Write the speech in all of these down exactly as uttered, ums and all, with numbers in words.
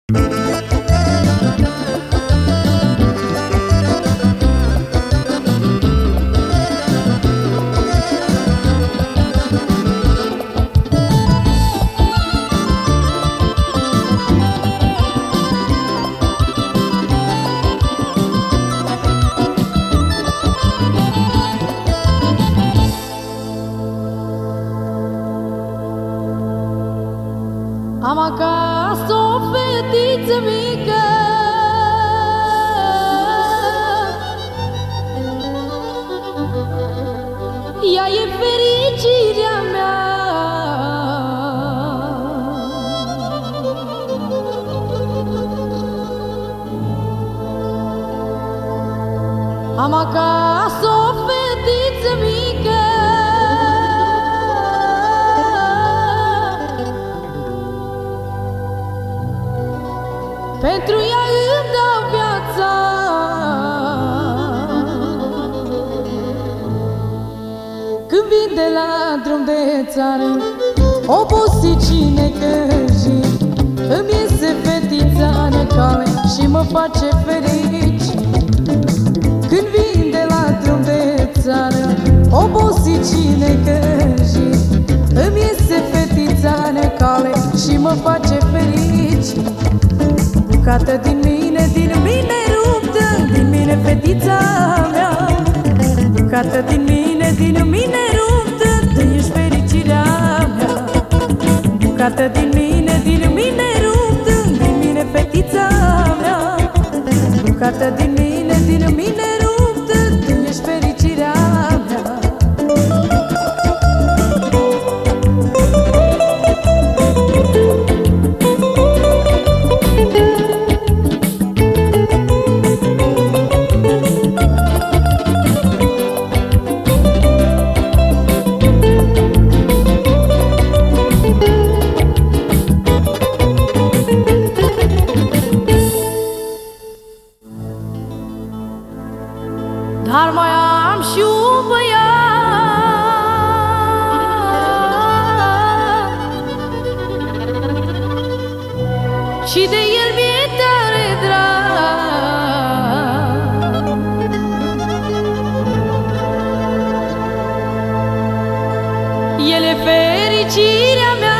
Am acasă o fetiță mică, ea e fericirea mea. Am acasă o fetiță mică, pentru ea îmi dau viața. Când vin de la drum de țară, obosit și necăjit, îmi iese fetița în cale și mă face fericit. Când vin de la drum de țară, obosit și necăjit, îmi iese fetița în cale și mă face fericit. Bucată din mine, din mine ruptă, din mine fetița mea. Bucată din mine, din mine ruptă, tu ești fericirea mea. Bucată din mine, din mine ruptă, din mine fetița mea. Bucată din mine, din mine ruptă, tu ești fericirea mea. Dar mai am și un băiat, și de el mi-e tare drag. El e fericirea mea,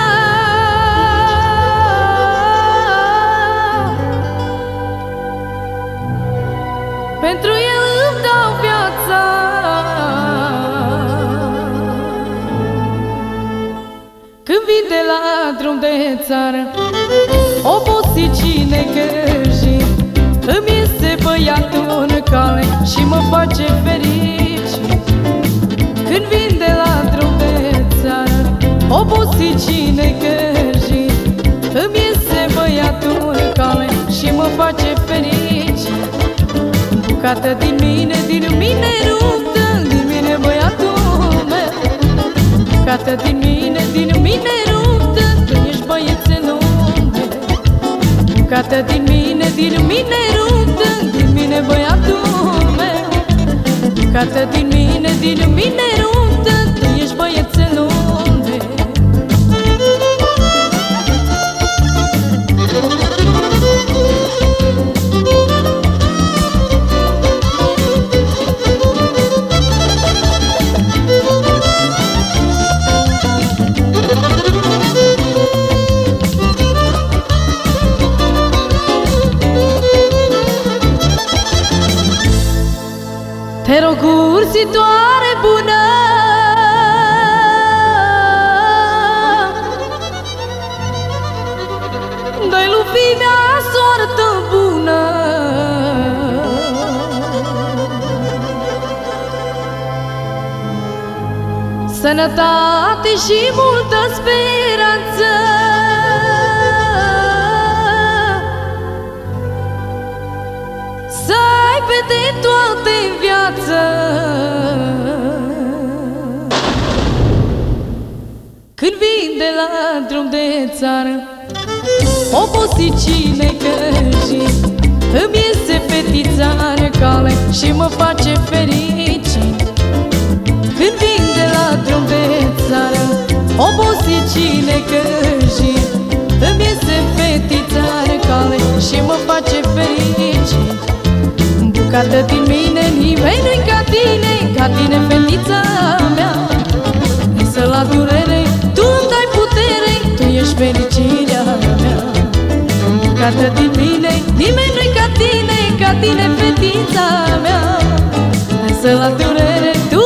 pentru el îmi dau viața. Când vin de la drum de țară, obosit și necăjit, îmi iese băiatul în cale și mă face fericit. Când vin de la drum de țară, obosit și necăjit, îmi iese băiatul în cale și mă face fericit. Bucată din mine, din mine ruptă, din mine băiatul meu. Bucată din mine, din mine ruptă, tu ești băiețelul meu. Bucată din mine, din mine ruptă, din mine băiatul meu. Bucată din mine, din mine ruptă, tu ești băiețelul meu. Te rog, ursitoare bună, dă-i lui fimea soartă bună. Sănătate și multă speranță, să aibă de toate în viață. Când vin de la drum de țară, obosit și necăjit, îmi iese fetița în cale și mă face fericit. Când vin de la drum de țară, obosit și necăjit, îmi iese fetița în cale și mă face fericit. Bucată din mine, nimeni nu-i ca tine, ca tine, fetița mea. Însă la durere, tu îmi dai putere, tu ești fericirea mea. Bucată din mine, nimeni nu-i ca tine, ca tine, fetița mea. Însă la durere, tu